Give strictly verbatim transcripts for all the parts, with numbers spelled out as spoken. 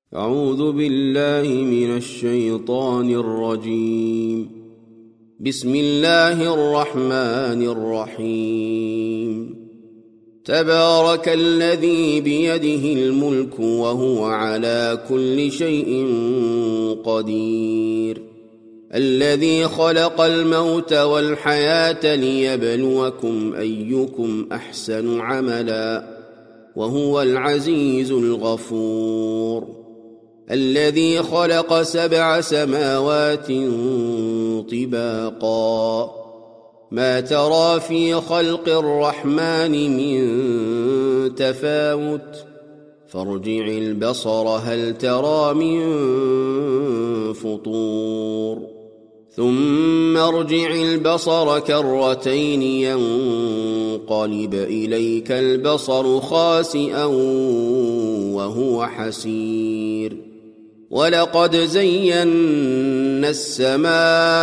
أعوذ بالله من الشيطان الرجيم. بسم الله الرحمن الرحيم. تبارك الذي بيده الملك وهو على كل شيء قدير. الذي خلق الموت والحياة ليبلوكم أيكم أحسن عملا وهو العزيز الغفور. الذي خلق سبع سماوات طباقا ما ترى في خلق الرحمن من تفاوت فارجع البصر هل ترى من فطور ثم ارجع البصر كرتين ينقلب إليك البصر خاسئا وهو حسير. ولقد زينا السماء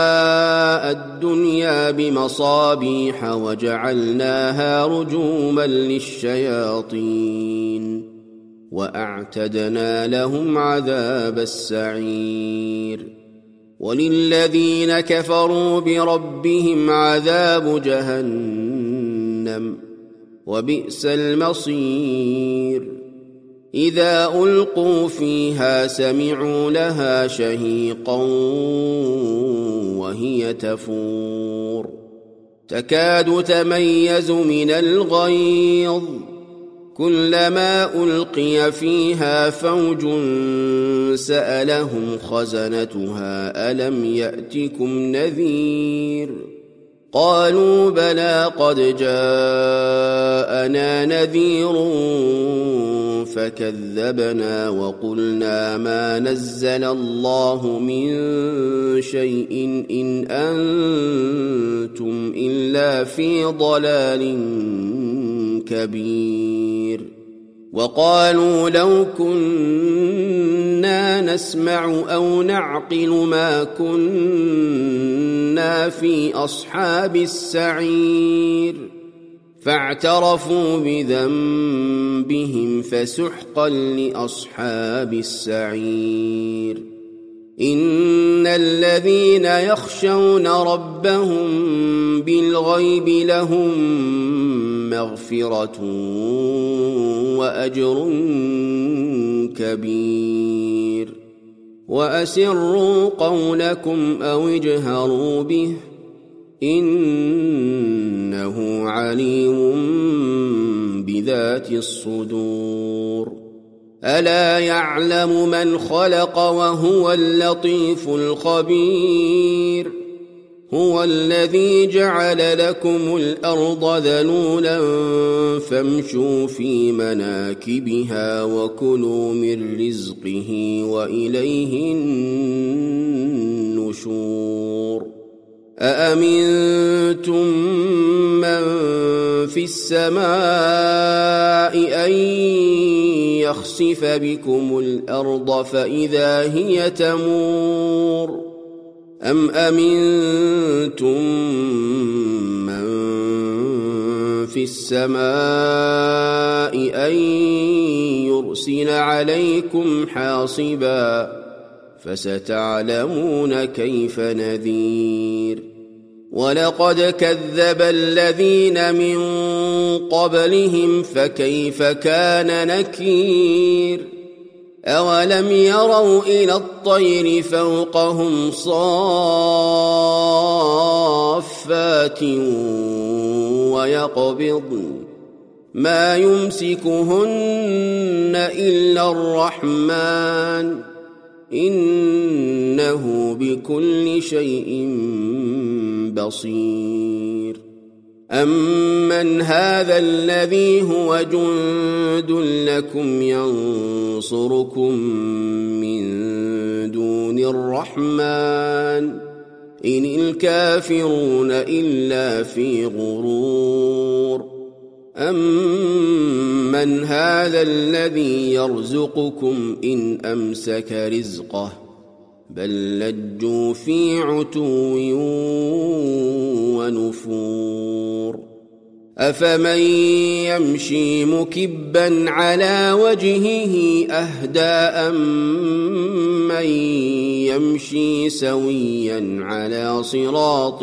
الدنيا بمصابيح وجعلناها رجوما للشياطين وأعتدنا لهم عذاب السعير. وللذين كفروا بربهم عذاب جهنم وبئس المصير. إذا ألقوا فيها سمعوا لها شهيقا وهي تفور تكاد تميز من الغيظ كلما ألقي فيها فوج سألهم خزنتها ألم يأتكم نذير قالوا بلى قد جاءنا نذير فكذبنا وقلنا ما نزل الله من شيء إن أنتم إلا في ضلال كبير. وقالوا لو كنا نسمع أو نعقل ما كنا في أصحاب السعير فاعترفوا بذنبهم فسحقا لأصحاب السعير. إن الذين يخشون ربهم بالغيب لهم مغفرة وأجر كبير. وأسروا قولكم أو اجهروا به إنه عليم بذات الصدور. ألا يعلم من خلق وهو اللطيف الخبير. هو الذي جعل لكم الأرض ذلولا فامشوا في مناكبها وكلوا من رزقه وإليه النشور. أأمنتم من في السماء أن يخسف بكم الأرض فإذا هي تمور أم أمنتم من في السماء أن يرسل عليكم حاصبا فستعلمون كيف نذير. ولقد كذب الذين من قبلهم فكيف كان نكير. أولم يروا إلى الطير فوقهم صافات ويقبضن ما يمسكهن إلا الرحمن إنه بكل شيء بصير. أمن هذا الذي هو جند لكم ينصركم من دون الرحمن إن الكافرون إلا في غرور. أمن هذا الذي يرزقكم إن أمسك رزقه بل لجوا في عتو ونفور. أفمن يمشي مكبا على وجهه أهدى أمن يمشي سويا على صراط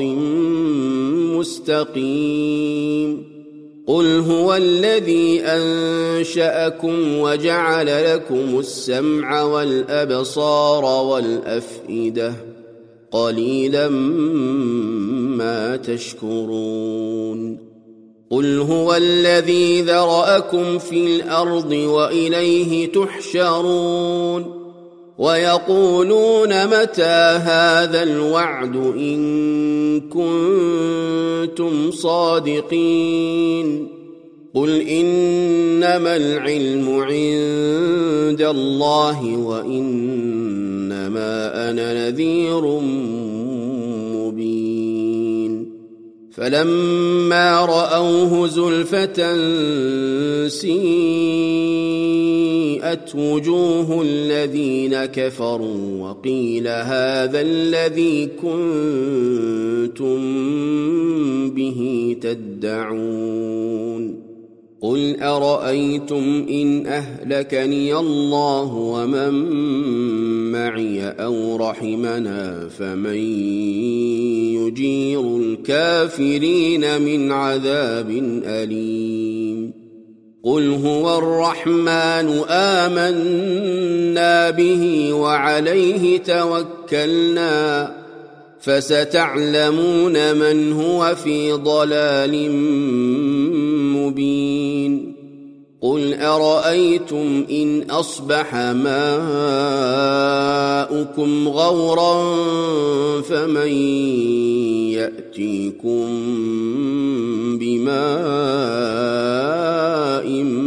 مستقيم قل هو الذي أنشأكم وجعل لكم السمع والأبصار والأفئدة قليلا ما تشكرون قل هو الذي ذرأكم في الأرض وإليه تحشرون ويقولون متى هذا الوعد إن كنتم صادقين قل إنما العلم عند الله وإنما أنا نذير مبين فلما رأوه زلفة سيئت وجوه الذين كفروا وقيل هذا الذي كنتم به تدعون قل أرأيتم إن أهلكني الله ومن معي أو رحمنا فمن يجير الكافرين من عذاب أليم قل هو الرحمن آمنا به وعليه توكلنا فستعلمون من هو في ضلال مبين قل أرأيتم إن أصبح ماؤكم غورا فمن يأتيكم بماء